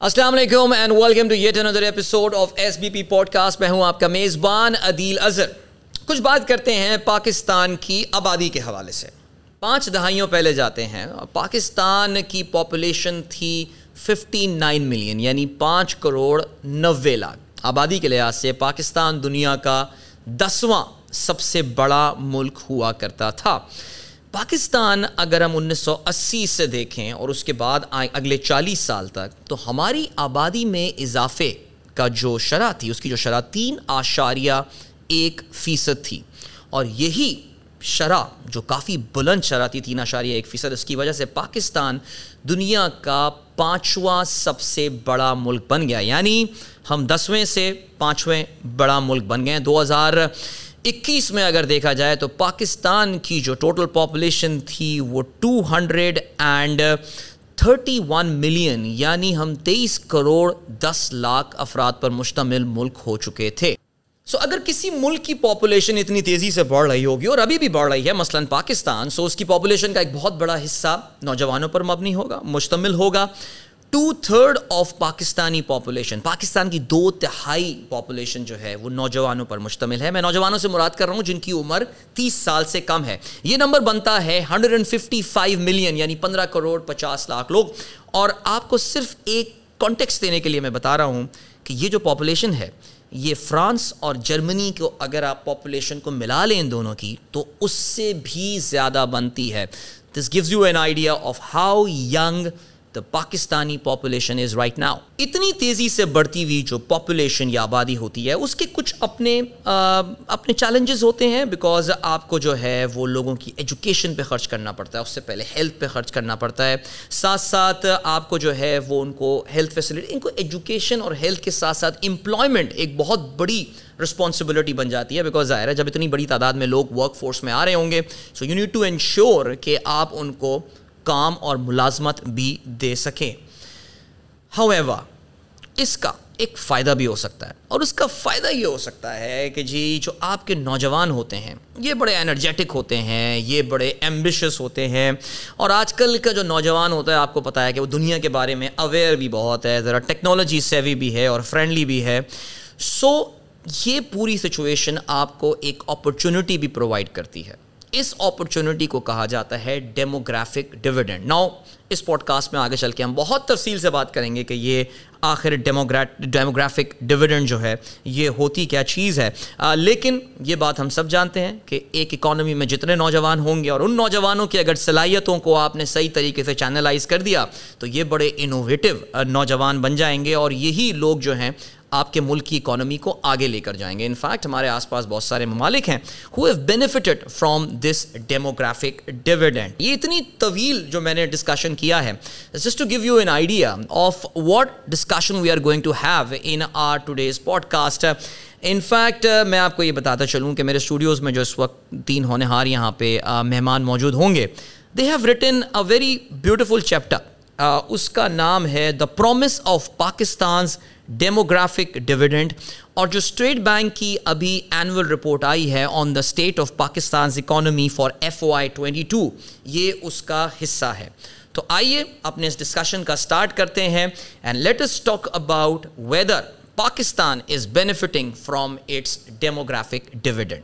السلام علیکم and welcome to yet another episode of SBP podcast. میں ہوں آپ کا میزبان عدیل اظہر. کچھ بات کرتے ہیں پاکستان کی آبادی کے حوالے سے. 5 دہائیوں پہلے جاتے ہیں. پاکستان کی پاپولیشن تھی 59 ملین یعنی 5 کروڑ 90 لاکھ. آبادی کے لحاظ سے پاکستان دنیا کا 10واں سب سے بڑا ملک ہوا کرتا تھا. پاکستان اگر ہم 1980 سے دیکھیں اور اس کے بعد اگلے 40 سال تک, تو ہماری آبادی میں اضافے کا جو شرح تھی, اس کی جو شرح 3.1% تھی. اور یہی شرح جو کافی بلند شرح تھی 3.1%, اس کی وجہ سے پاکستان دنیا کا 5واں سب سے بڑا ملک بن گیا. یعنی ہم 10ویں سے 5ویں بڑا ملک بن گئے. 2021 میں اگر دیکھا جائے تو پاکستان کی جو ٹوٹل پاپولیشن تھی وہ 231 ملین یعنی ہم 23 کروڑ 10 لاکھ افراد پر مشتمل ملک ہو چکے تھے. اگر کسی ملک کی پاپولیشن اتنی تیزی سے بڑھ رہی ہوگی اور ابھی بھی بڑھ رہی ہے, مثلاً پاکستان, اس کی پاپولیشن کا ایک بہت بڑا حصہ نوجوانوں پر مبنی ہوگا, مشتمل ہوگا. 2/3 آف پاکستانی پاپولیشن, پاکستان کی 2/3 پاپولیشن جو ہے وہ نوجوانوں پر مشتمل ہے. میں نوجوانوں سے مراد کر رہا ہوں جن کی عمر 30 سال سے کم ہے. یہ نمبر بنتا ہے 155 ملین یعنی 15 کروڑ 50 لاکھ لوگ. اور آپ کو صرف ایک کانٹیکسٹ دینے کے لیے میں بتا رہا ہوں کہ یہ جو پاپولیشن ہے یہ فرانس اور جرمنی کو اگر آپ پاپولیشن کو ملا لیں ان دونوں کی تو اس سے بھی زیادہ بنتی ہے. This gives you an idea of how young the Pakistani population is right now. اتنی تیزی سے بڑھتی ہوئی جو پاپولیشن یا آبادی ہوتی ہے اس کے کچھ اپنے چیلنجز ہوتے ہیں, بیکاز آپ کو جو ہے وہ لوگوں کی ایجوکیشن پہ خرچ کرنا پڑتا ہے, اس سے پہلے ہیلتھ پہ خرچ کرنا پڑتا ہے, ساتھ ساتھ آپ کو جو ہے وہ ان کو ہیلتھ فیسلٹی, ان کو ایجوکیشن اور ہیلتھ کے ساتھ ساتھ امپلائمنٹ ایک بہت بڑی رسپانسبلٹی بن جاتی ہے. بیکاز ظاہر ہے جب اتنی بڑی تعداد میں لوگ ورک فورس میں آ رہے ہوں گے, so you need to ensure کہ آپ ان کو کام اور ملازمت بھی دے سکیں. However, اس کا ایک فائدہ بھی ہو سکتا ہے, اور اس کا فائدہ یہ ہو سکتا ہے کہ جو آپ کے نوجوان ہوتے ہیں یہ بڑے انرجیٹک ہوتے ہیں, یہ بڑے ایمبیشس ہوتے ہیں, اور آج کل کا جو نوجوان ہوتا ہے آپ کو پتہ ہے کہ وہ دنیا کے بارے میں اویئر بھی بہت ہے, ذرا ٹیکنالوجی سیوی بھی ہے اور فرینڈلی بھی ہے. یہ پوری سچویشن آپ کو ایک اپرچونٹی بھی پرووائڈ کرتی ہے. اس اپرچونٹی کو کہا جاتا ہے ڈیموگرافک ڈویڈنڈ. ناؤ اس پوڈ کاسٹ میں آگے چل کے ہم بہت تفصیل سے بات کریں گے کہ یہ آخر ڈیموگرافک ڈویڈنڈ جو ہے یہ ہوتی کیا چیز ہے. لیکن یہ بات ہم سب جانتے ہیں کہ ایک اکانومی میں جتنے نوجوان ہوں گے اور ان نوجوانوں کی اگر صلاحیتوں کو آپ نے صحیح طریقے سے چینلائز کر دیا تو یہ بڑے انوویٹو نوجوان بن جائیں گے, اور یہی لوگ جو ہیں آپ کے ملک کی اکانومی کو آگے لے کر جائیں گے. انفیکٹ ہمارے آس پاس بہت سارے ممالک ہیں who have benefited from this demographic dividend. یہ اتنی طویل جو میں نے ڈسکشن کیا ہے, just to give you an idea of what discussion we are going to have in our today's podcast. In fact میں آپ کو یہ بتاتا چلوں کہ میرے اسٹوڈیوز میں جو اس وقت 3 ہونہار یہاں پہ مہمان موجود ہوں گے, they have written a very beautiful chapter. اس کا نام ہے The Promise of Pakistan's Demographic Dividend, اور جو اسٹیٹ بینک کی ابھی اینول رپورٹ آئی ہے on the state of Pakistan's economy for FY22, یہ اس کا حصہ ہے. تو آئیے اپنے اس ڈسکشن کا سٹارٹ کرتے ہیں, and let us talk about whether Pakistan is benefiting from its demographic dividend.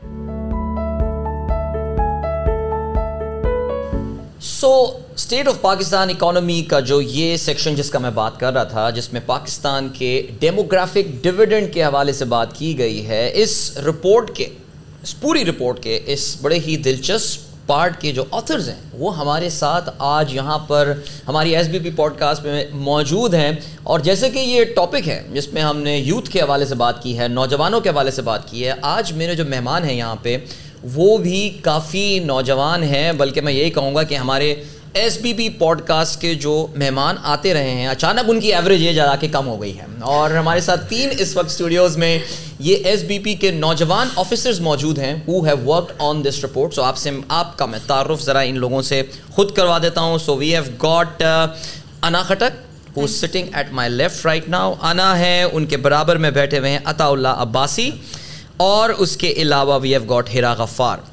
State of Pakistan economy کا جو یہ سیکشن جس کا میں بات کر رہا تھا, جس میں پاکستان کے ڈیموگرافک ڈویڈنڈ کے حوالے سے بات کی گئی ہے, اس پوری رپورٹ کے اس بڑے ہی دلچسپ پارٹ کے جو آتھرز ہیں وہ ہمارے ساتھ آج یہاں پر ہماری SBP پوڈ کاسٹ میں موجود ہیں. اور جیسے کہ یہ ٹاپک ہے جس میں ہم نے یوتھ کے حوالے سے بات کی ہے, نوجوانوں کے حوالے سے بات کی ہے, آج میرے جو مہمان ہیں یہاں پہ وہ بھی کافی نوجوان ہیں. بلکہ میں یہی کہوں گا کہ ہمارے SBP پوڈ کاسٹ کے جو مہمان آتے رہے ہیں اچانک ان کی ایوریج ایج آ کے کم ہو گئی ہے, اور ہمارے ساتھ 3 اس وقت اسٹوڈیوز میں یہ SBP کے نوجوان آفیسرز موجود ہیں who have worked on this report. So آپ کا میں تعارف ذرا ان لوگوں سے خود کروا دیتا ہوں. So we have got انا Khattak who is sitting at my left right now. انا ہے, ان کے برابر میں بیٹھے ہوئے ہیں عطا اللہ عباسی, اور اس کے علاوہ we have got ہیرا غفار.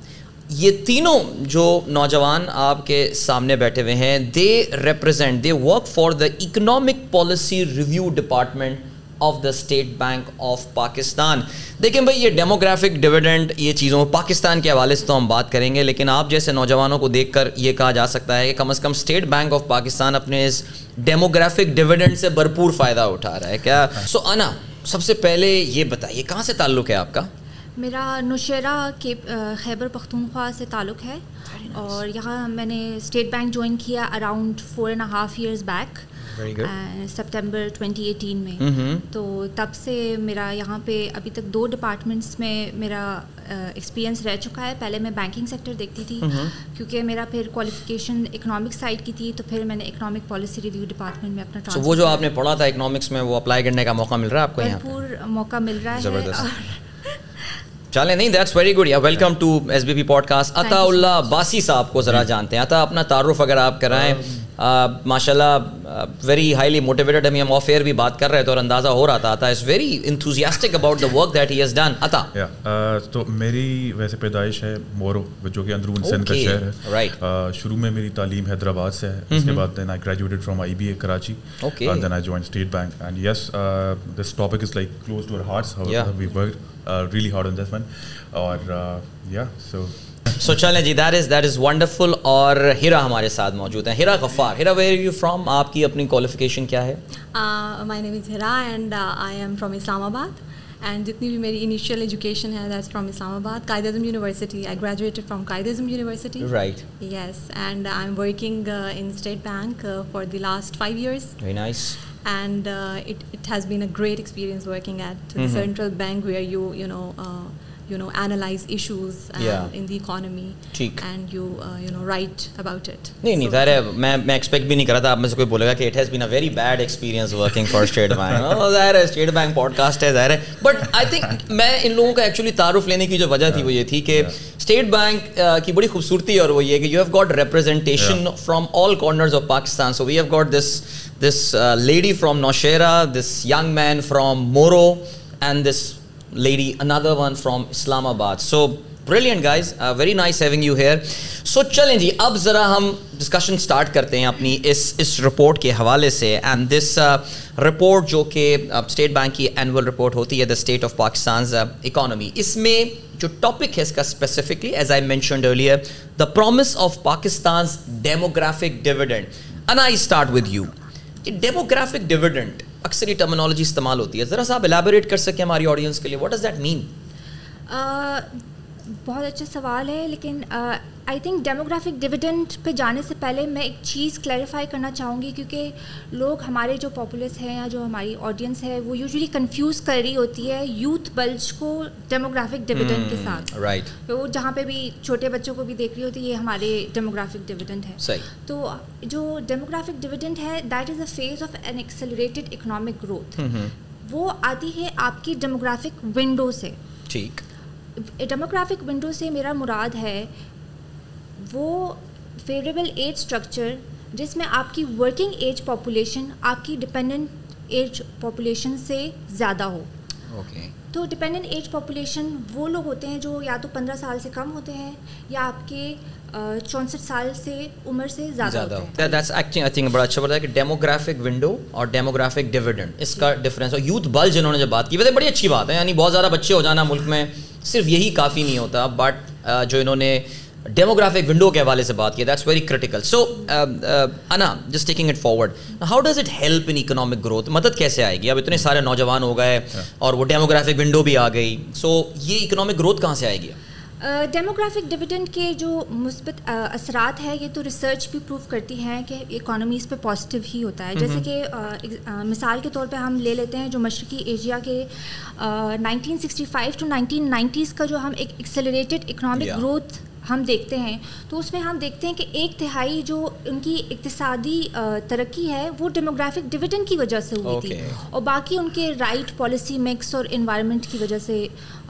یہ تینوں جو نوجوان آپ کے سامنے بیٹھے ہوئے ہیں, they work for the economic policy review department of the State Bank of Pakistan. دیکھیں بھائی, یہ ڈیموگرافک ڈویڈنڈ, یہ چیزوں پاکستان کے حوالے سے تو ہم بات کریں گے, لیکن آپ جیسے نوجوانوں کو دیکھ کر یہ کہا جا سکتا ہے کہ کم از کم اسٹیٹ بینک آف پاکستان اپنے اس ڈیموگرافک ڈویڈنڈ سے بھرپور فائدہ اٹھا رہا ہے کیا؟ سو انا, سب سے پہلے یہ بتائیے کہاں سے تعلق ہے آپ کا؟ میرا نوشیرہ کے خیبر پختونخوا سے تعلق ہے, اور یہاں میں نے اسٹیٹ بینک جوائن کیا اراؤنڈ 4.5 years بیک, سپٹمبر 2018 میں. تو تب سے میرا یہاں پہ ابھی تک 2 ڈپارٹمنٹس میں میرا ایکسپیرینس رہ چکا ہے. پہلے میں بینکنگ سیکٹر دیکھتی تھی کیونکہ میرا پھر کوالیفیکیشن اکنامک سائڈ کی تھی, تو پھر میں نے اکنامک پالیسی ریویو ڈپارٹمنٹ میں اپنا وہ جو آپ نے پڑھا تھا اکنامکس میں, وہ اپلائی کرنے کا موقع مل رہا ہے آپ کو یہاں؟ بھرپور موقع مل رہا ہے. چلیں, نہیں, that's very good. Welcome to S B P podcast. Ata Ullah باسی صاحب کو ذرا جانتے ہیں. عطا, اپنا تعارف اگر آپ کرائیں. ماشاء اللہ ویری ہائیلی موٹیویٹڈ. ہم آف ایئر بھی بات کر رہے تھے اور اندازہ ہو رہا تھا, Ata is very enthusiastic about the work that he has done. Ata, تو میری ویسے پیدائش ہے مورو, جو کہ اندرون سندھ کا شہر ہے. رائٹ. شروع میں میری تعلیم حیدرآباد سے ہے, اس کے بعد then I graduated from IBA Karachi, then I join State Bank. And yes, this topic is like close to our hearts. We worked really hard on this one. اور so چلیں جی, that is wonderful. اور ہیرا ہمارے ساتھ موجود ہیں. ہیرا غفار. ہیرا, where are you from? آپ کی اپنی qualification کیا ہے؟ My name is Hira and I am from Islamabad. And جتنی بھی میری initial education ہے that's from Islamabad, Qaid-e-Azam University. I graduated from Qaid-e-Azam University. Right. Yes, and I'm working in State Bank for the last 5 years. Very nice. And it has been a great experience working at the central bank where you know analyze issues in the economy. And you write about it. نہیں ظاہر ہے, میں expect بھی نہیں کر رہا تھا آپ میں سے کوئی بولے گا کہ it has been a very bad experience working for State Bank. ظاہر ہے اسٹیٹ بینک پوڈ کاسٹ ہے, ظاہر ہے. بٹ آئی تھنک میں ان لوگوں کا ایکچولی تعارف لینے کی جو وجہ تھی وہ یہ تھی کہ اسٹیٹ بینک کی بڑی خوبصورتی اور وہ یہ کہ you have got representation from all corners of Pakistan. So we have got this lady from Nowshera, this young man from Moro, and this lady, another one from Islamabad. So brilliant guys, very nice having you here. So چلیں جی, اب ذرا ہم discussion start کرتے ہیں اپنی اس report کے حوالے سے. اینڈ دس رپورٹ جو کہ اسٹیٹ بینک کی اینول رپورٹ ہوتی ہے, the state of Pakistan's economy, اس میں جو ٹاپک ہے اس کا specifically, as I mentioned earlier, the promise of Pakistan's demographic dividend. And I start with you. Demographic dividend اکثر یہ ٹرمینالوجی استعمال ہوتی ہے, ذرا سا آپ الیبوریٹ کر سکیں ہماری آڈینس کے لیے, واٹ ڈز دیٹ مین؟ بہت اچھا سوال ہے, لیکن آئی تھنک ڈیموگرافک ڈویڈنڈ پہ جانے سے پہلے میں ایک چیز کلیریفائی کرنا چاہوں گی, کیونکہ لوگ ہمارے جو پاپولس ہیں یا جو ہماری آڈینس ہے وہ یوزلی کنفیوز کر رہی ہوتی ہے یوتھ بلج کو ڈیموگرافک ڈویڈنڈ کے ساتھ. رائٹ. تو جہاں پہ بھی چھوٹے بچوں کو بھی دیکھ رہی ہوتی ہے, یہ ہمارے ڈیموگرافک ڈویڈنڈ ہے. صحیح. تو جو ڈیموگرافک ڈویڈنڈ ہے that is a phase of an accelerated economic growth. وہ آتی ہے آپ کی ڈیموگرافک ونڈو سے. ٹھیک. ڈیموگرافک ونڈو سے میرا مراد ہے وہ فیوریبل ایج اسٹرکچر جس میں آپ کی ورکنگ ایج پاپولیشن آپ کی ڈپینڈنٹ ایج پاپولیشن سے زیادہ ہو. اوکے. تو ڈپینڈنٹ ایج پاپولیشن وہ لوگ ہوتے ہیں جو یا تو 15 سال سے کم ہوتے ہیں یا آپ کے 64 سال سے عمر سے زیادہ ہوتے ہیں. دیٹس ایکچولی آئی تھنک بڑا اچھا بتا ہے کہ ڈیموگرافک ونڈو اور ڈیموگرافک ڈویڈنڈ اس کا ڈفرینس. اور یوتھ بلج جنہوں نے جب بات کی, ویسے بڑی اچھی بات ہے, یعنی بہت زیادہ بچے ہو جانا ملک میں صرف یہی کافی نہیں ہوتا, بٹ جو انہوں نے ڈیموگرافک ونڈو کے حوالے سے بات کی, that's very critical. So Ana, just taking it forward, how does it help in economic growth? مدد کیسے آئے گی؟ اب اتنے سارے نوجوان ہو گئے اور وہ ڈیموگرافک ونڈو بھی آ گئی, سو یہ اکنامک گروتھ کہاں سے آئے گی؟ ڈیموگرافک ڈویڈنڈ کے جو مثبت اثرات ہیں یہ تو ریسرچ بھی پروف کرتی ہیں کہ اکانومیز پہ پازیٹیو ہی ہوتا ہے. جیسے کہ مثال کے طور پہ ہم لے لیتے ہیں جو مشرقی ایشیا کے 1965 to 1990s کا جو ہم ایک ایکسلریٹڈ اکنامک گروتھ ہم دیکھتے ہیں, تو اس میں ہم دیکھتے ہیں کہ 1/3 جو ان کی اقتصادی ترقی ہے وہ ڈیموگرافک ڈویڈنڈ کی وجہ سے ہوئی تھی, اور باقی ان کے رائٹ پالیسی مکس اور انوائرمنٹ کی وجہ سے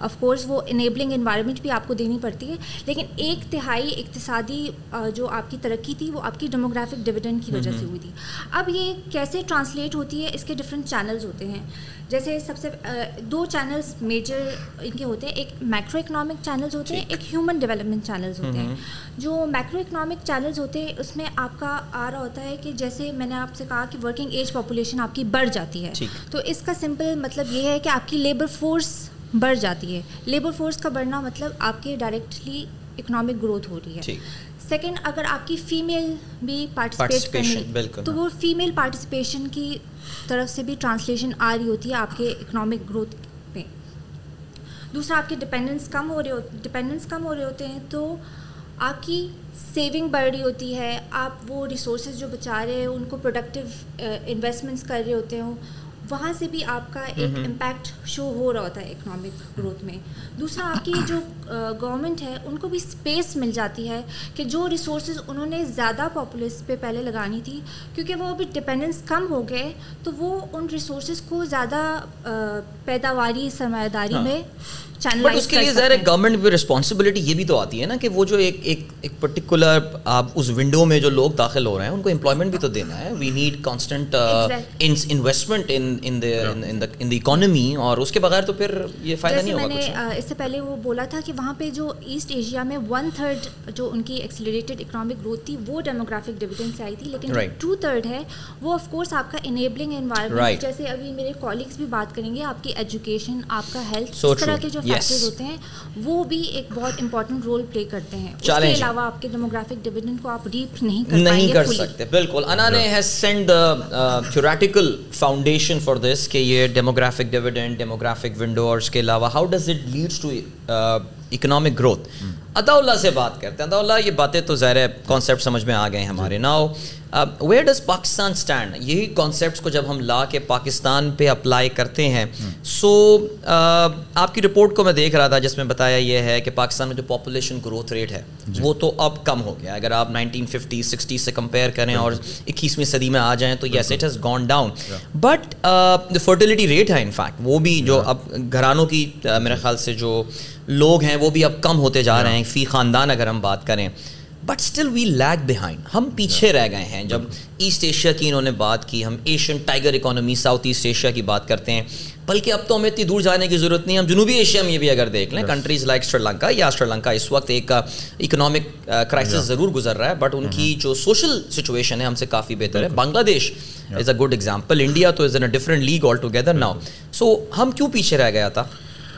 آف کورس وہ انیبلنگ انوائرمنٹ بھی آپ کو دینی پڑتی ہے, لیکن 1/3 اقتصادی جو آپ کی ترقی تھی وہ آپ کی ڈیموگرافک ڈویڈنڈ کی وجہ سے ہوئی تھی. اب یہ کیسے ٹرانسلیٹ ہوتی ہے, اس کے ڈفرینٹ چینلز ہوتے ہیں. جیسے سب سے 2 چینلز میجر ان کے ہوتے ہیں, ایک میکرو اکنامک چینلز ہوتے ہیں, ایک ہیومن ڈیولپمنٹ چینلز ہوتے ہیں. جو میکرو اکنامک چینلز ہوتے ہیں اس میں آپ کا آ رہا ہوتا ہے کہ جیسے میں نے آپ سے کہا کہ ورکنگ ایج پاپولیشن آپ کی بڑھ جاتی ہے, تو اس کا سمپل مطلب یہ ہے کہ آپ کی لیبر فورس بڑھ جاتی ہے. لیبر فورس کا بڑھنا مطلب آپ کے ڈائریکٹلی اکنامک گروتھ ہو رہی ہے. سیکنڈ, اگر آپ کی فیمیل بھی پارٹیسپیٹ کریں تو وہ فیمیل پارٹیسپیشن کی طرف سے بھی ٹرانسلیشن آ رہی ہوتی ہے آپ کے اکنامک گروتھ پہ. دوسرا, آپ کے ڈپینڈنس کم ہو رہے ہوتے ہیں تو آپ کی سیونگ بڑھ رہی ہوتی ہے, آپ وہ ریسورسز جو بچا رہے ہیں ان کو پروڈکٹیو انویسٹمنٹس کر رہے ہوتے ہوں, وہاں سے بھی آپ کا ایک امپیکٹ شو ہو رہا ہوتا ہے اکنامک گروتھ میں. دوسرا, آپ کی جو گورنمنٹ ہے ان کو بھی اسپیس مل جاتی ہے کہ جو ریسورسز انہوں نے زیادہ پاپولیس پہ پہلے لگانی تھی, کیونکہ وہ ابھی ڈپینڈنس کم ہو گئے تو وہ ان ریسورسز کو زیادہ پیداواری سرمایہ داری میں چینلائز. بٹ اس کے لیے ظاہر ہے گورنمنٹ بھی رسپانسبلٹی یہ بھی تو آتی ہے نا کہ وہ جو ایک پرٹیکولر آپ اس ونڈو میں جو لوگ داخل ہو رہے ہیں ان کو امپلائمنٹ بھی تو دینا ہے. We need constant investment in the economy, اور اس کے بغیر تو پھر یہ فائدہ نہیں ہوگا. میں نے اس سے پہلے وہ بولا تھا کہ وہاں پہ جو ایسٹ ایشیا میں 1/3 جو ان کی ایکسیلریٹڈ اکنامک گروتھ تھی وہ ڈیموگرافک ڈویڈنڈ سے آئی تھی, لیکن 2/3 ہے وہ آف کورس آپ کا انیبلنگ انوائرمنٹ, جیسے ابھی میرے کالیگس بھی بات کریں گے, آپ کی ایجوکیشن, آپ کا ہیلتھ, اس طرح کے جو فیکٹرز ہوتے ہیں وہ بھی ایک بہت امپورٹنٹ رول پلے کرتے ہیں. اس کے علاوہ آپ کے ڈیموگرافک ڈویڈنڈ کو آپ ریپ نہیں کر سکتے. بالکل, انا نے has set the theoretical foundation for this کہ یہ ڈیموگرافک ڈویڈنڈ, ڈیموگرافک ونڈو, اور اس کے علاوہ how does it leads to economic growth. Ata Ullah سے بات کرتے ہیں. عطا اللہ, یہ باتیں تو ظاہر ہے کانسیپٹ سمجھ میں آ گئے ہیں ہمارے. Now where does Pakistan stand, یہی کانسیپٹس کو جب ہم لا کے پاکستان پہ اپلائی کرتے ہیں, سو آپ کی رپورٹ کو میں دیکھ رہا تھا جس میں بتایا یہ ہے کہ پاکستان میں جو پاپولیشن گروتھ ریٹ ہے وہ تو اب کم ہو گیا. اگر آپ 1950-60 سے کمپیئر کریں اور 21ویں صدی میں آ جائیں تو yes it has gone down, but fertility rate ہے انفیکٹ وہ بھی جو اب گھرانوں کی میرے خیال سے جو لوگ ہیں وہ بھی اب کم ہوتے جا رہے ہیں فی خاندان اگر ہم بات کریں. But still we lag behind, ہم پیچھے رہ گئے ہیں. جب ایسٹ ایشیا کی انہوں نے بات کی, ہم Asian tiger economy South East Asia کی بات کرتے ہیں, بلکہ اب تو ہمیں اتنی دور جانے کی ضرورت نہیں. ہم جنوبی ایشیا میں یہ بھی اگر دیکھ لیں, کنٹریز لائک سری لنکا اس وقت ایک اکنامک کرائسس ضرور گزر رہا ہے, بٹ ان کی جو سوشل سچویشن ہے ہم سے کافی بہتر ہے. Bangladesh is a good example, India تو is in a different league altogether now. So ہم کیوں پیچھے رہ گیا تھا؟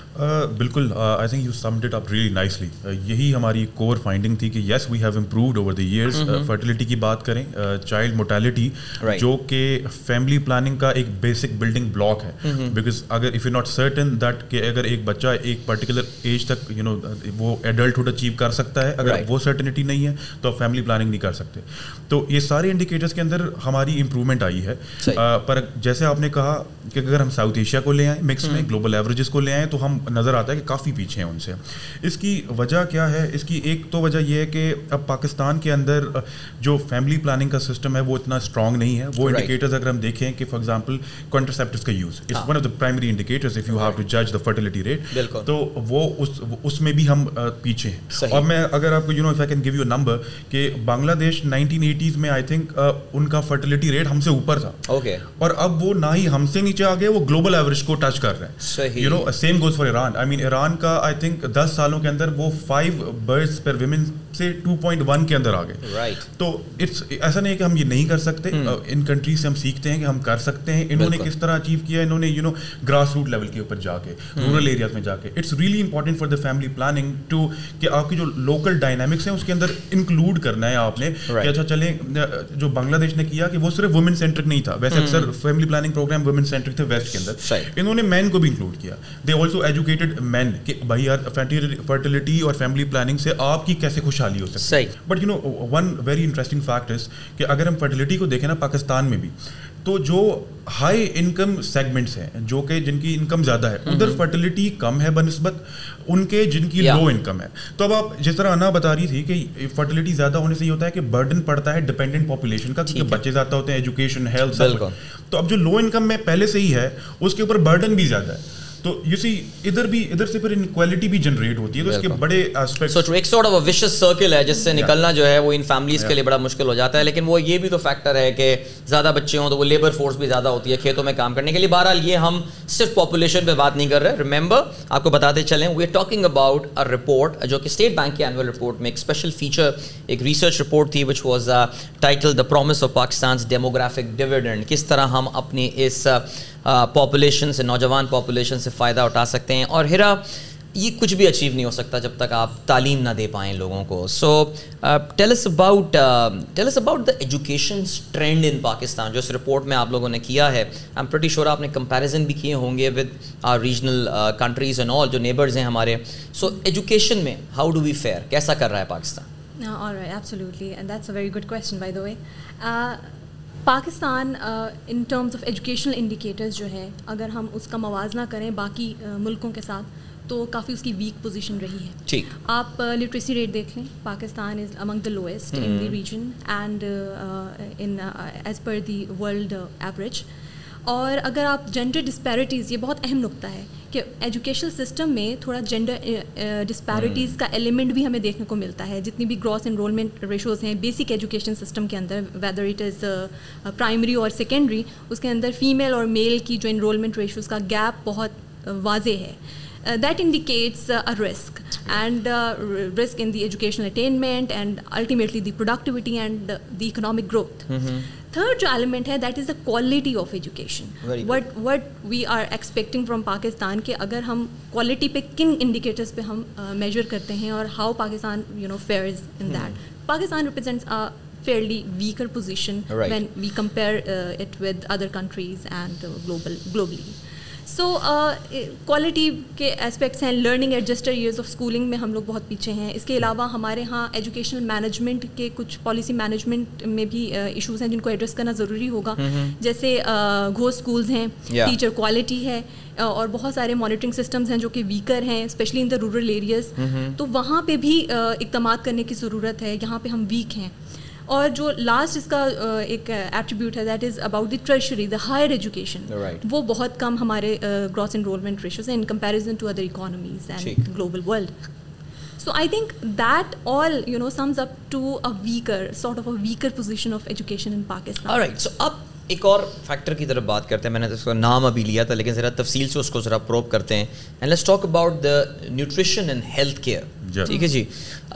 بالکل, I think you summed it up really nicely. یہی ہماری کور فائنڈنگ تھی کہ yes we have improved over the years. Fertility کی بات کریں, چائلڈ مورٹیلٹی جو کہ فیملی پلاننگ کا ایک بیسک بلڈنگ بلاک ہے, بیکاز اگر if you not certain that کہ اگر ایک بچہ ایک پرٹیکولر ایج تک وہ ایڈلٹہڈ اچیو کر سکتا ہے, اگر وہ سرٹنٹی نہیں ہے تو آپ فیملی پلاننگ نہیں کر سکتے. تو یہ سارے انڈیکیٹرس کے اندر ہماری امپروومنٹ آئی ہے. پر جیسے آپ نے کہا کہ اگر ہم ساؤتھ ایشیا کو لے آئیں مکس میں, گلوبل ایوریجز کو لے آئیں, تو ہم نظر آتا ہے کہ کافی پیچھے ہیں ان سے. اس کی وجہ کیا ہے؟ اس کی ایک تو وجہ یہ ہے کہ اب پاکستان کے اندر جو فیملی پلاننگ کا سسٹم ہے وہ اتنا اسٹرانگ نہیں ہے. وہ انڈیکیٹرز اگر ہم دیکھیں کہ فار ایگزامپل کنٹرسیپٹیوز کا use is one of the primary indicators if you have to جج دا فرٹیلیٹی ریٹ, تو وہ اس میں بھی ہم پیچھے ہیں. اور میں اگر آپ کو if I can give you number کہ بنگلہ دیش 1980s میں آئی تھنک ان کا فرٹیلیٹی ریٹ ہم سے اوپر تھا, اور اب وہ نہ ہی ہم سے نیچے آ گئے, وہ گلوبل ایوریج کو ٹچ کر رہے ہیں. Same goes for Iran. I mean Iran کا آئی تھنک 10 سالوں کے اندر وہ 5 برڈس پر ویمن سے 2.1 کے اندر آ گئے. تو ایسا نہیں ہے کہ ہم یہ نہیں کر سکتے. ان کنٹریز سے ہم سیکھتے ہیں کہ ہم کر سکتے ہیں. انہوں نے کس طرح اچیو کیا, انہوں نے گراس روٹ لیول کے اوپر جا کے, رورل ایریاز میں جا کے. It's really important for the family planning to کہ آپ کی جو لوکل ڈائنامکس ہیں اس کے اندر انکلوڈ کرنا ہے آپ نے. کہ اچھا چلیں, جو بنگلہ دیش نے کیا کہ وہ صرف وومن سینٹرک نہیں تھا, ویسے اکثر family planning program women centric تھے ویسٹ کے اندر. انہوں نے مین کو بھی انکلوڈ کیا. دے آلسو ایجوکیٹڈ مین کہ بھائی یار فرٹیلیٹی اور فیملی پلاننگ سے آپ کی کیسے خوشحالی ہو سکتی ہے. But one very interesting fact is کہ اگر ہم فرٹیلیٹی کو دیکھیں نا پاکستان میں بھی, تو جو ہائی انکم سیگمنٹس ہیں جو کہ جن کی انکم زیادہ ہے, ادھر فرٹیلیٹی کم ہے بنسبت ان کے جن کی لو انکم ہے. تو اب آپ جس طرح انا بتا رہی تھی کہ فرٹیلیٹی زیادہ ہونے سے یہ ہوتا ہے کہ برڈن پڑتا ہے ڈپینڈنٹ پاپولیشن کا, کیونکہ بچے زیادہ ہوتے ہیں, ایجوکیشن, ہیلتھ. تو اب جو لو انکم میں پہلے سے ہی ہے اس کے اوپر برڈن بھی زیادہ ہے. تو یو سی ادھر سے پھر انکوالٹی بھی جنریٹ ہوتی ہے, تو اس کے بڑے ایسپیکٹس. سو ایک sort of a vicious circle ہے جس سے نکلنا جو ہے وہ ان فیملیز کے لیے بڑا مشکل ہو جاتا ہے. لیکن وہ یہ بھی تو فیکٹر ہے کہ زیادہ بچے ہوں تو وہ لیبر فورس بھی زیادہ ہوتی ہے کھیتوں میں کام کرنے کے لیے. بہرحال یہ ہم صرف پاپولیشن پہ بات نہیں کر رہے. ریممبر, آپ کو بتاتے چلیں, we are talking about a report جو کہ اسٹیٹ بینک کی اینول رپورٹ میں ایک اسپیشل فیچر, ایک ریسرچ رپورٹ تھی which was title the promise of Pakistan's demographic dividend. کس طرح ہم اپنی اس پاپولیشن سے, نوجوان پاپولیشن سے فائدہ اٹھا سکتے ہیں. اور ہیرا, یہ کچھ بھی اچیو نہیں ہو سکتا جب تک آپ تعلیم نہ دے پائیں لوگوں کو. So tell us about the education trend in Pakistan جو اس رپورٹ میں آپ لوگوں نے کیا ہے. آئی ایم پریٹی شیور آپ نے کمپیریزن بھی کیے ہوں گے with our regional countries and all جو نیبرز ہیں ہمارے. سو ایجوکیشن میں ہاؤ ڈو وی فیئر, کیسا کر رہا ہے Pakistan? All right, absolutely, and that's a very good question, by the way. Pakistan in terms of educational indicators جو ہے, اگر ہم اس کا موازنہ کریں باقی ملکوں کے ساتھ, تو کافی اس کی ویک پوزیشن رہی ہے. ٹھیک, آپ لٹریسی ریٹ دیکھ لیں, Pakistan is among the lowest in the region and in as per the world average. اور اگر آپ جینڈر ڈسپیرٹیز, یہ بہت اہم نقطہ ہے کہ ایجوکیشن سسٹم میں تھوڑا جینڈر ڈسپیرٹیز کا ایلیمنٹ بھی ہمیں دیکھنے کو ملتا ہے. جتنی بھی گراس انرولمنٹ ریشوز ہیں بیسک ایجوکیشن سسٹم کے اندر, ویدر اٹ از پرائمری اور سیکنڈری, اس کے اندر فیمیل اور میل کی جو انرولمنٹ ریشوز کا گیپ بہت واضح ہے. That indicates a risk and risk in the educational attainment and ultimately the productivity and the economic growth. Third جو element ہے, that is the quality of education. What we are expecting from Pakistan کہ اگر ہم quality پہ کن indicators پہ ہم measure کرتے ہیں اور how Pakistan fares in that. Pakistan represents a fairly weaker position when we compare it with other countries and globally. So quality کے اسپیکٹس ہیں. Learning adjusted years of schooling میں ہم لوگ بہت پیچھے ہیں. اس کے علاوہ ہمارے ہاں ایجوکیشنل مینجمنٹ کے کچھ پالیسی مینجمنٹ میں بھی ایشوز ہیں جن کو ایڈریس کرنا ضروری ہوگا. جیسے گھوسٹ اسکولز ہیں, ٹیچر کوالٹی ہے, اور بہت سارے مانیٹرنگ سسٹمز ہیں جو کہ ویکر ہیں especially in the rural areas. تو وہاں پہ بھی اقدامات کرنے کی ضرورت ہے, یہاں پہ ہم ویک ہیں. اور جو لاسٹ اس کا ایک ایٹریبیوٹ ہے, that is about the tertiary, the higher education, وہ بہت کم ہمارے گراس انرولمنٹ ریشوز ہیں in comparison to other economies and global world. So I think that all sums up to a weaker sort of a weaker position of education in Pakistan. Alright, so اب ایک اور factor کی طرف بات کرتے ہیں. میں نے اس کا نام ابھی لیا تھا لیکن ذرا تفصیل سے اس کو ذرا پروب کرتے ہیں. And let's talk about the nutrition and health care. ٹھیک ہے جی.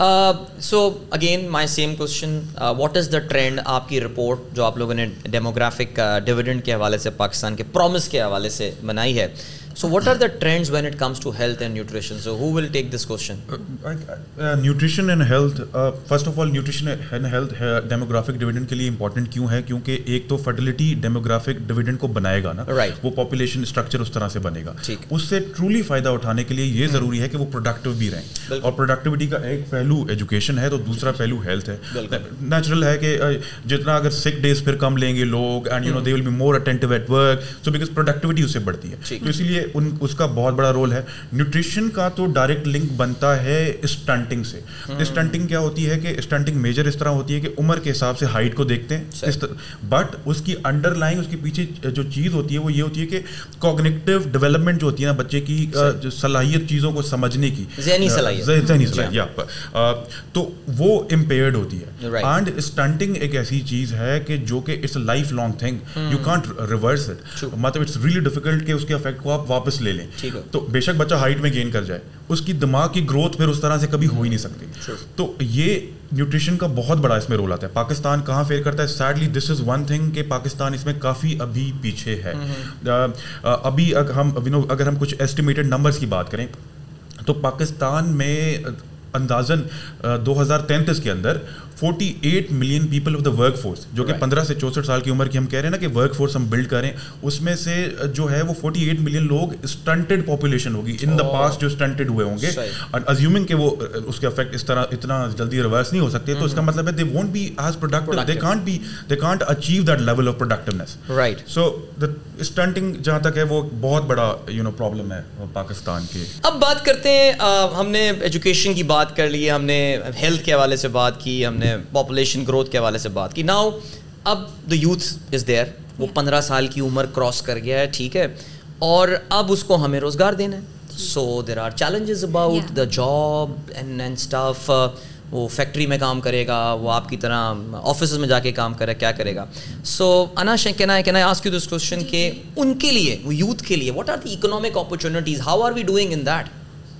So again my same question, what is the trend? آپ کی رپورٹ جو آپ لوگوں نے ڈیموگرافک ڈویڈنڈ کے حوالے سے, پاکستان کے پرومس کے حوالے سے بنائی ہے. So what are the trends when it comes to health and nutrition? So who will take this question? Nutrition and health, first of all nutrition and health demographic dividend کے لیے important کیوں ہے؟ کیونکہ ایک تو fertility demographic dividend کو بنائے گا نا, وہ population structure اس طرح سے بنے گا. اس سے truly فائدہ اٹھانے کے لیے یہ ضروری ہے کہ وہ productive بھی رہیں, اور productivity کا ایک پہلو ایجوکیشن ہے تو دوسرا پہلو health ہے. نیچرل ہے کہ جتنا اگر sick days پھر کم لیں گے لوگ, and they will be more attentive at work, so because productivity اس سے بڑھتی ہے. تو اسی لیے اس کا بہت بڑا رول ہے. نیوٹریشن کا تو ڈائریکٹ لنک بنتا ہے اسٹنٹنگ سے. اسٹنٹنگ کیا ہوتی ہے کہ اسٹنٹنگ میجر اس طرح ہوتی ہے کہ عمر کے حساب سے ہائٹ کو دیکھتے ہیں, بٹ اس کی انڈر لائن, اس کے پیچھے جو چیز ہوتی ہے وہ یہ ہوتی ہے کہ کوگنیٹیو ڈیولپمنٹ جو ہوتی ہے نا بچے کی, صلاحیت چیزوں کو سمجھنے کی, ذہنی صلاحیت, تو وہ امپیئرڈ ہوتی ہے. اینڈ اسٹنٹنگ ایک ایسی چیز ہے کہ جو کہ it's a life long thing, you can't reverse it. مطلب اٹس ریئلی ڈیفیکلٹ کہ اس کے افیکٹ کو آپ واپس لے لیں. تو بے شک بچہ ہائٹ میں گین کر جائے, اس کی دماغ کی گروتھ پھر اس طرح سے کبھی ہو ہی نہیں سکتی. تو یہ نیوٹریشن کا بہت بڑا اس میں رول آتا ہے. پاکستان کہاں فیل کرتا ہے؟ Sadly this is one thing کہ پاکستان اس میں کافی ابھی پیچھے ہے. ابھی اگر ہم کچھ ایسٹیمیٹڈ نمبرز کی بات کریں تو پاکستان میں اندازاً 2033 کے اندر 48 million people of the work force, جو کہ 15 سے 64 سال کی عمر کی ہم کہہ رہے ہیں نا کہ ورک فورس ہم بلڈ کریں, اس میں سے جو ہے وہ 48 ملین لوگ اسٹنٹڈ پاپولیشن ہوگی ان دا پاسٹ, جو اسٹنٹڈ ہوئے ہوں گے. ازیومنگ کہ وہ اس کے افیکٹ اس طرح اتنا جلدی ریورس نہیں ہو سکتے, تو اس کا مطلب ہے they won't be as productive, they can't achieve that level of productiveness. So stunting جہاں تک ہے وہ بہت بڑا پرابلم ہے پاکستان کے. اب بات کرتے ہیں, ہم نے ایجوکیشن کی بات کر لی, ہم نے ہیلتھ کے حوالے سے بات کی, ہم نے پاپولیشن گروتھ کے حوالے سے بات کی. ناؤ اب دا یوتھ از دیئر, وہ 15 سال کی عمر کراس کر گیا ہے, ٹھیک ہے, اور اب اس کو ہمیں روزگار دینا ہے. So there are challenges about the job and stuff. وہ فیکٹری میں کام کرے گا, وہ آپ کی طرح آفیسز میں جا کے کام کرے, کیا کرے گا. سو انا can I ask you this question کہ ان کے لیے, وہ یوتھ کے لیے, what are the economic opportunities, how are we doing in that?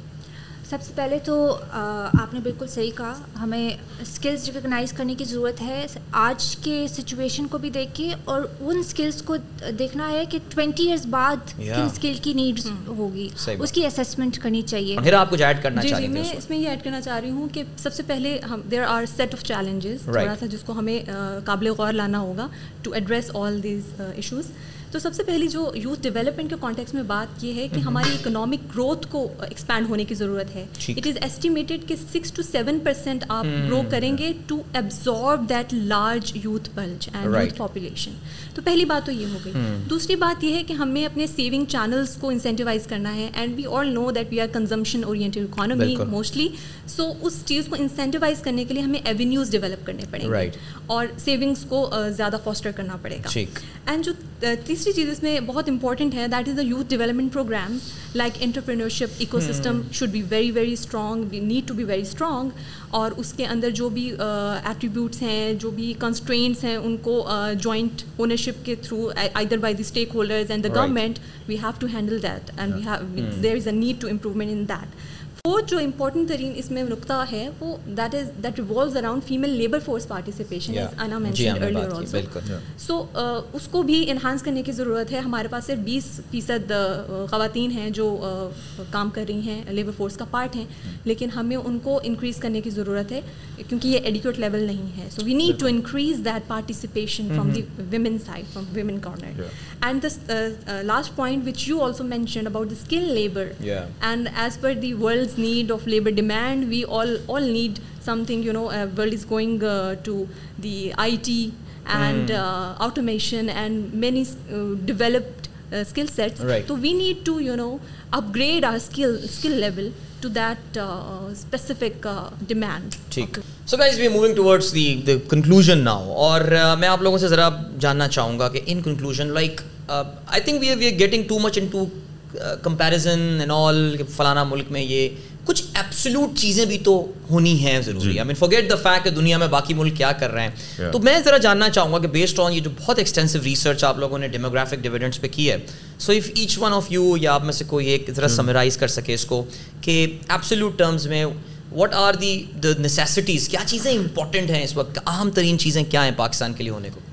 سب سے پہلے تو آپ نے بالکل صحیح کہا, ہمیں اسکلز ریکگنائز کرنے کی ضرورت ہے آج کے سچویشن کو بھی دیکھ کے, اور ان اسکلس کو دیکھنا ہے کہ 20 ایئرس بعد کن اسکل کی نیڈس ہوگی, اس کی اسیسمنٹ کرنی چاہیے. پھر آپ کچھ ایڈ کرنا چاہ رہی ہیں؟ میں اس میں یہ ایڈ کرنا چاہ رہی ہوں کہ سب سے پہلے there are set of challenges تھوڑا سا جس کو ہمیں قابل غور لانا ہوگا to address all these issues. تو سب سے پہلی جو یوتھ ڈیولپمنٹ کے کانٹیکس میں بات یہ ہے کہ ہماری اکنامک گروتھ کو ایکسپینڈ ہونے کی ضرورت ہے. اٹ از ایسٹیمیٹڈ کہ 6 to 7% آپ گرو کریں گے to absorb that large youth bulge and youth population. تو پہلی بات تو یہ ہو گئی. دوسری بات یہ ہے کہ ہمیں اپنے سیونگ چینلس کو انسینٹیوائز کرنا ہے, and we all know that we are consumption oriented economy mostly. So اس چیز کو انسینٹیوائز کرنے کے لیے ہمیں ایونیوز ڈیولپ کرنے پڑیں گے اور سیونگس کو زیادہ فاسٹر کرنا پڑے گا. اینڈ جو تیسری چیز اس میں بہت امپورٹنٹ ہے, that is the youth development programmes like entrepreneurship ecosystem should be very very strong, we need to be very strong. اور اس کے اندر جو بھی ایٹریبیوٹس ہیں, جو بھی کنسٹرینٹس ہیں, ان کو جوائنٹ اونرشپ کے through either by the stakeholders and the government, we have to handle that and there is a need to improvement in that. وہ جو امپورٹنٹ ترین اس میں نقطہ ہے وہ that revolves around female labour force participation, as Anna mentioned earlier also. So اس کو بھی انہانس کرنے کی ضرورت ہے. ہمارے پاس صرف 20% خواتین ہیں جو کام کر رہی ہیں, لیبر فورس کا پارٹ ہیں, لیکن ہمیں ان کو انکریز کرنے کی ضرورت ہے کیونکہ یہ ایڈیکویٹ لیول نہیں ہے. So we need to increase that participation from the women side, from women corner. And the last point which you also mentioned about the skill labour, and as per the world need of labor demand, we all need something, world is going to the IT and automation and many developed skill sets. So we need to upgrade our skill level to that specific demand. ٹھیک. So guys, we are moving towards the conclusion now, اور میں آپ لوگوں سے ذرا جاننا چاہوں گا کہ in conclusion, like I think we are getting too much into comparison and all, فلانا ملک میں یہ کچھ ایبسولوٹ چیزیں بھی تو ہونی ہیں ضروری. I mean forget the fact کہ دنیا میں باقی ملک کیا کر رہے ہیں. تو میں ذرا جاننا چاہوں گا کہ بیسڈ آن یہ جو بہت ایکسٹینسو ریسرچ آپ لوگوں نے ڈیموگرافک ڈیویڈنڈس پہ کی ہے, so if each one of you یا آپ میں سے کوئی ایک ذرا سمرائز کر سکے اس کو کہ ایبسولوٹ ٹرمز میں واٹ آر دی نیسیسٹیز, کیا چیزیں امپورٹنٹ ہیں اس وقت, اہم ترین چیزیں کیا ہیں پاکستان کے لیے ہونے کو.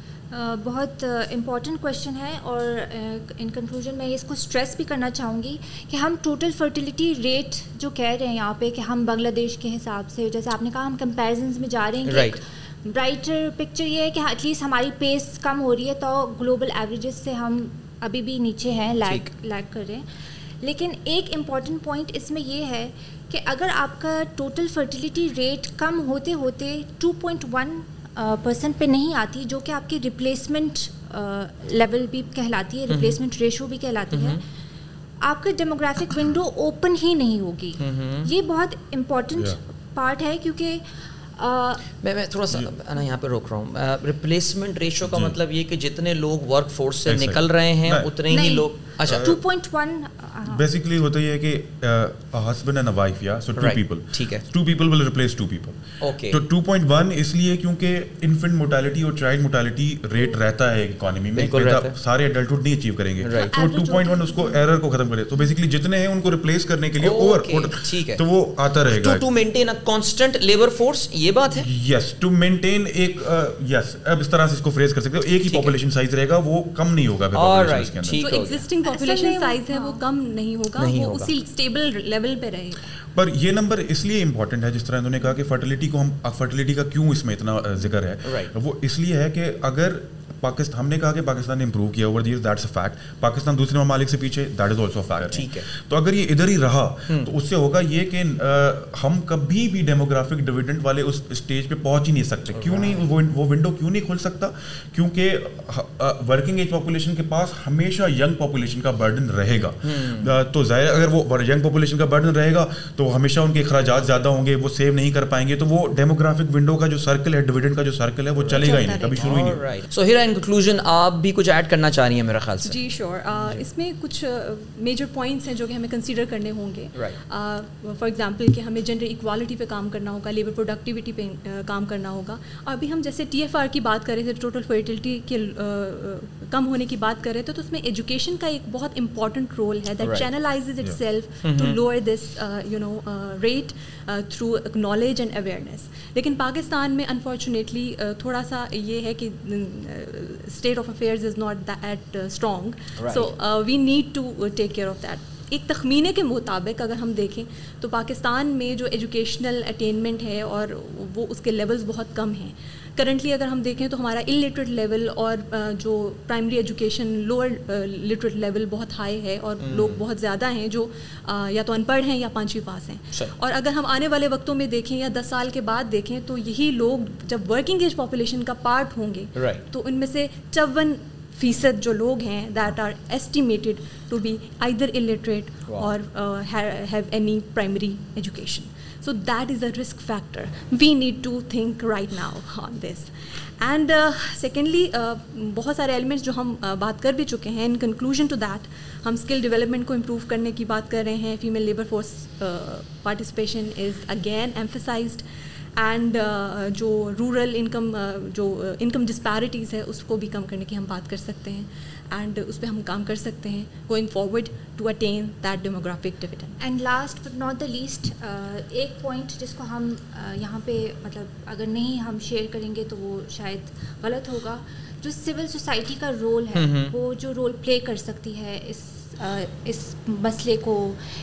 بہت امپورٹنٹ کویشچن ہے, اور ان کنکلوژن میں اس کو اسٹریس بھی کرنا چاہوں گی کہ ہم ٹوٹل فرٹیلیٹی ریٹ جو کہہ رہے ہیں یہاں پہ کہ ہم بنگلہ دیش کے حساب سے, جیسے آپ نے کہا, ہم کمپیریزنز میں جا رہے ہیں. رائٹ. برائٹر پکچر یہ ہے کہ ایٹ لیسٹ ہماری پیس کم ہو رہی ہے, تو گلوبل ایوریجز سے ہم ابھی بھی نیچے ہیں, لیگ کر رہے ہیں. لیکن ایک امپورٹنٹ پوائنٹ اس میں یہ ہے کہ اگر آپ کا ٹوٹل فرٹیلیٹی ریٹ کم ہوتے ہوتے 2.1% پہ نہیں آتی, جو کہ آپ کی ریپلیسمنٹ لیول بھی کہلاتی ہے, ریپلیسمنٹ ریشو بھی کہلاتی ہے, آپ کا ڈیموگرافک ونڈو اوپن ہی نہیں ہوگی. یہ بہت امپورٹنٹ پارٹ ہے, کیونکہ میں تھوڑا سا یہاں پہ روک رہا ہوں. ریپلیسمنٹ ریشو کا مطلب یہ کہ جتنے لوگ ورک فورس سے نکل رہے ہیں اتنے ہی لوگ. اچھا, 2.1 بیسیکلی ہوتا یہ ہے کہ ہسبینڈ اینڈ وائف, یا سو 2 people, ٹھیک ہے, 2 people will replace 2 people. Okay. تو 2.1 اس لیے کیونکہ انفنٹ موٹیلٹی اور چائلڈ موٹیلٹی ریٹ رہتا ہے اکانومی میں, سارے ایڈلٹہڈ نہیں اچیو کریں گے, تو 2.1 اس کو ایرر کو ختم کرے. تو بیسیکلی جتنے ہیں ان کو ریپلیس کرنے کے لیے اوور, ٹھیک ہے, تو وہ آتا رہے گا. To maintain a constant labour force, یہ بات ہے. یس, ٹو مینٹین ایک, یس, اب اس طرح سے اس کو فریز کر سکتے ہو, ایک ہی پاپولیشن سائز رہے گا, وہ کم نہیں ہوگا. جو ایگزسٹنگ پاپولیشن سائز ہے وہ کم نہیں ہوگا, وہ اسی اسٹیبل لیول پہ رہے گا. پر یہ نمبر اس لیے امپورٹنٹ ہے, جس طرح انہوں نے کہا کہ فرٹیلیٹی کو, ہم فرٹیلیٹی کا کیوں اس میں اتنا ذکر ہے, وہ اس لیے ہے کہ اگر پاکستان, ہم نے کہا کہ پاکستان نے امپروو کیا over the years, that's a fact. Pakistan دوسرے ممالک سے پیچھے, دیٹ از آلسو فیکٹ. ٹھیک ہے, تو اگر یہ ادھر ہی رہا تو اس سے ہوگا یہ کہ ہم کبھی بھی ڈیموگرافک ڈویڈنڈ والے اس اسٹیج پہ پہنچ ہی نہیں سکتے. کیوں نہیں, وہ ونڈو کیوں نہیں کھل سکتا؟ کیونکہ ورکنگ ایج پاپولیشن کے پاس ہمیشہ ینگ پاپولیشن کا برڈن رہے گا. تو ظاہر اگر وہ ینگ پاپولیشن کا برڈن رہے گا تو ہمیشہ ان کے اخراجات زیادہ ہوں گے, وہ سیو نہیں کر پائیں گے, تو وہ ڈیموگرافک ونڈو کا جو سرکل ہے, ڈویڈنڈ کا جو سرکل ہے, وہ چلے گا ہی نہیں, کبھی شروع ہی نہیں. So here in in conclusion آپ بھی کچھ ایڈ کرنا چاہ رہی ہیں میرے خیال سے. جی شیور. اس میں کچھ میجر پوائنٹس ہیں جو کہ ہمیں کنسیڈر کرنے ہوں گے. فار ایگزامپل کہ ہمیں جنڈر ایکوالٹی پہ کام کرنا ہوگا, لیبر پروڈکٹیوٹی پہ کام کرنا ہوگا. ابھی ہم جیسے TFR کی بات کر رہے تھے, ٹوٹل فرٹیلٹی کے کم ہونے کی بات کر رہے تھے, تو اس میں ایجوکیشن کا ایک بہت امپورٹنٹ رول ہے that channelises itself to lower this rate through knowledge and awareness. لیکن پاکستان میں انفارچونیٹلی تھوڑا سا یہ ہے کہ state of affairs is not that strong, so we need to take care of that. ایک تخمینے کے مطابق اگر ہم دیکھیں تو پاکستان میں جو ایجوکیشنل اٹینمنٹ ہے اور وہ اس کے لیولز بہت کم ہیں. کرنٹلی اگر ہم دیکھیں تو ہمارا الٹریٹ لیول اور جو primary education lower literate level بہت ہائی ہے, اور لوگ بہت زیادہ ہیں جو یا تو ان پڑھ ہیں یا 5ویں پاس ہیں. اور اگر ہم آنے والے وقتوں میں دیکھیں یا 10 سال کے بعد دیکھیں تو یہی لوگ جب ورکنگ ایج پاپولیشن کا پارٹ ہوں گے تو ان میں سے 54% جو لوگ ہیں that are estimated to be either illiterate اور have any primary education. So that is a risk factor. We need to think right now on this. And secondly, بہت سارے ایلیمنٹس جو ہم بات کر بھی چکے ہیں. In conclusion to that, ہم اسکل ڈیولپمنٹ کو امپروو کرنے کی بات کر رہے ہیں. Female labour force participation is again emphasised. And جو رورل انکم ڈسپیرٹیز ہے اس کو بھی کم کرنے کی ہم بات کر سکتے ہیں, اینڈ اس پہ ہم کام کر سکتے ہیں going forward to attain that demographic dividend. And last but not the least, ایک پوائنٹ جس کو ہم یہاں پہ مطلب اگر نہیں ہم شیئر کریں گے تو وہ شاید غلط ہوگا. جو سول سوسائٹی کا رول ہے وہ جو رول پلے کر سکتی ہے اس مسئلے کو,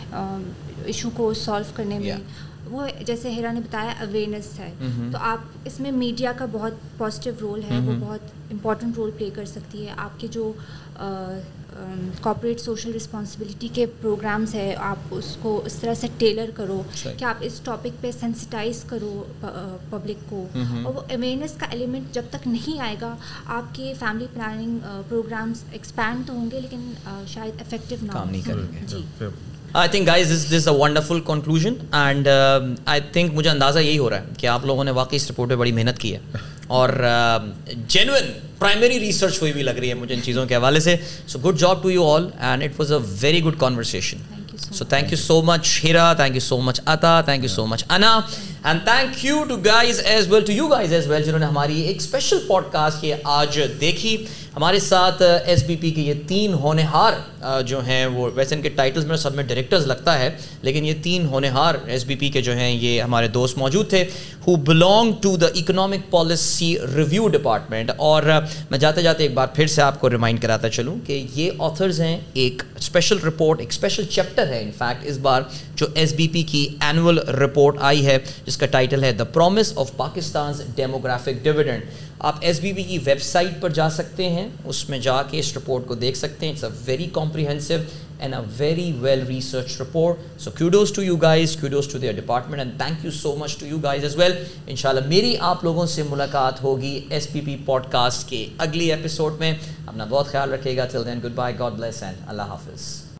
ایشو کو سالو کرنے میں, وہ جیسے ہیرا نے بتایا اویئرنیس ہے. تو آپ اس میں میڈیا کا بہت پازیٹیو رول ہے, وہ بہت امپورٹنٹ رول پلے کر سکتی ہے. آپ کے جو کارپوریٹ سوشل رسپانسبلٹی کے پروگرامز ہیں آپ اس کو اس طرح سے ٹیلر کرو کہ آپ اس ٹاپک پہ سینسٹائز کرو پبلک کو. اور وہ اویئرنیس کا ایلیمنٹ جب تک نہیں آئے گا آپ کے فیملی پلاننگ پروگرامز ایکسپینڈ تو ہوں گے لیکن شاید افیکٹو نہ کام نہیں کریں گے. جی I think guys this is a wonderful conclusion and I think مجھے اندازہ یہی ہو رہا ہے کہ آپ لوگوں نے واقعی اس رپورٹ پہ بڑی محنت کی ہے اور جینوئن پرائمری ریسرچ ہوئی بھی لگ رہی ہے مجھے ان چیزوں کے حوالے سے. So good job to you all and it was a very good conversation. So thank you so much Hira, thank you so much Ata, thank you so much Anna, and thank you to guys as well, to you guys as well جنہوں نے ہماری ایک special pod cost یہ آج دیکھی. ہمارے ساتھ S B پی کے یہ 3 ہونہار جو ہیں, وہ ویسے ان کے ٹائٹلز میں سب میں ڈائریکٹرز لگتا ہے لیکن یہ 3 ہونہار ایس بی پی کے جو ہیں یہ ہمارے دوست موجود تھے who belong to the economic policy review department. اور میں جاتے جاتے ایک بار پھر سے آپ کو ریمائنڈ کراتا چلوں کہ یہ آتھرز ہیں ایک اسپیشل رپورٹ, ایک اسپیشل چیپٹر ہے ان فیکٹ اس بار جو ایس بی پی کی اینول رپورٹ آئی ہے جس کا ٹائٹل ہے the promise of Pakistan's demographic dividend. آپ ایس بی پی کی ویب سائٹ پر جا سکتے ہیں, اس میں جا کے اس رپورٹ کو دیکھ سکتے ہیں. It's a very comprehensive and a very well researched report. So kudos to you guys, kudos to their department and thank you so much to you guys as well. Inshallah میری آپ لوگوں سے ملاقات ہوگی S P P podcast کے اگلی episode میں. اپنا بہت خیال رکھیے گا. Till then goodbye, God bless and اللہ حافظ.